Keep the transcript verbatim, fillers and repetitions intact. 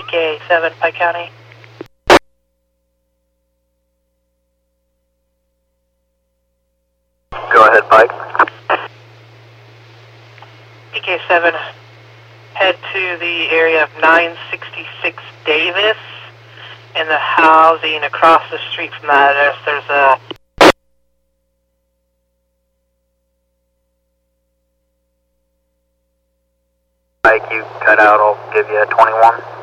P K seven, Pike County. Go ahead, Pike. P K seven, head to the area of nine sixty-six Davis. In the housing across the street from that address, there's a Pike, you cut out, I'll give you a twenty-one.